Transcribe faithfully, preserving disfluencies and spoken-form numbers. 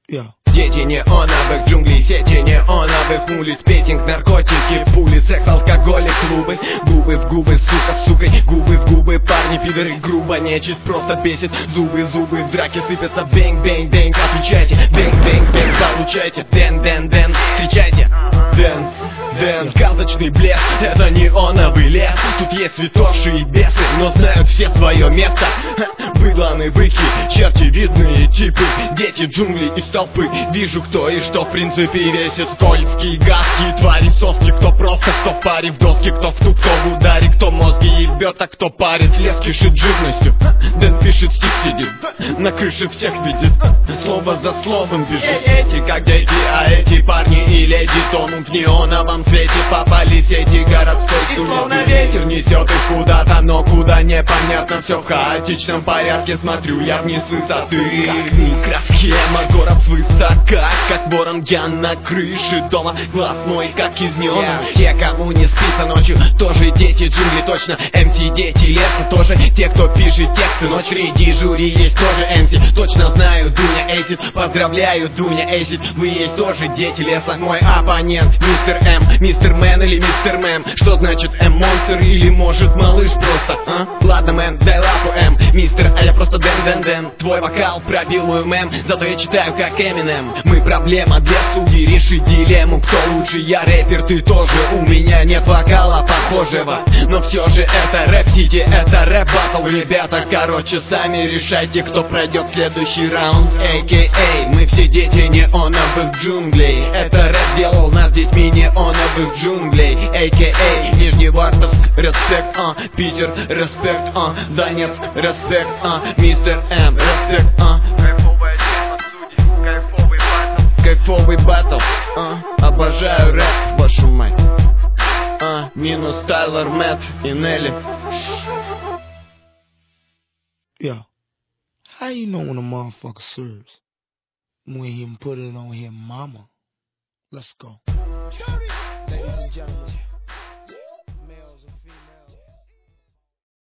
Yeah. Дети неоновых джунглей, сети неоновых улиц, петинг, наркотики, пули, секс, алкоголь и клубы. Губы в губы, сука, сукой, губы в губы, парни, пидоры, грубо, нечисть просто бесит. Зубы, зубы, в драке сыпятся, бэнг, бэнг, бэнг, отвечайте, бэнг, бэнг, бэнг, получайте, дэн, дэн, дэн, встречайте, дэн. Дэн, сказочный блеск, это неоновый лес. Тут есть святоши и бесы, но знают все свое место. Быдланы, быки, черти, видные типы, дети джунглей из толпы. Вижу кто и что в принципе весит. Скользкие, гадкие твари, соски. Кто просто, кто в паре в доски, кто в ту, кто в ударе, кто мозги ебет, а кто парит. Лес кишит живностью, Дэн пишет, стих сидит, на крыше всех видит, слово за словом бежит. Эти как дети, а эти парни и леди тонут в неоновом свете, попали сети городской суеты. И словно ветер несет их куда-то, но куда непонятно. Все в хаотичном порядке, смотрю я вниз с высоты. Как микросхема, город свысока, как ворон я на крыше дома. Глаз мой как из неона. Те, кому не спится ночью, тоже дети джунгли, точно. эм си дети леса, тоже те, кто пишет тексты. Ночь среди жюри есть тоже эм си. Точно знаю, Дуня Эйсид, поздравляю, Дуня Эйсид. Вы есть тоже дети леса. Мой оппонент, мистер М, мистер Мэн или мистер Мэм. Что значит М-монстр или может малыш просто, а? Ладно, мэн, дай лапу, М, мистер, а я просто Дэн, Дэн, Дэн. Твой вокал пробил мой мем, зато я читаю как Эминем. Мы проблема для судьи, решить дилемму, кто лучше, я рэпер, ты тоже. У меня нет вокала похожего, но все же это рэп-сити, это рэп-баттл, ребята. Короче, сами решайте, кто пройдет следующий раунд. эй кей эй, мы все дети неоновых джунглей. Это рэп делал нас детьми неоновых джунглей. эй кей эй, Нижневартовск, респект, а, Питер, респект, а, Донецк, респект, а, мистер М, респект, а. Кайфовая тема, судьи, кайфовый баттл. Кайфовый баттл, а, обожаю рэп, вашу мать. А, минус Тайлер, Мэтт и Нелли. Yeah. How you know when a motherfucker serves? When he put it on his mama. Let's go. Ladies and gentlemen.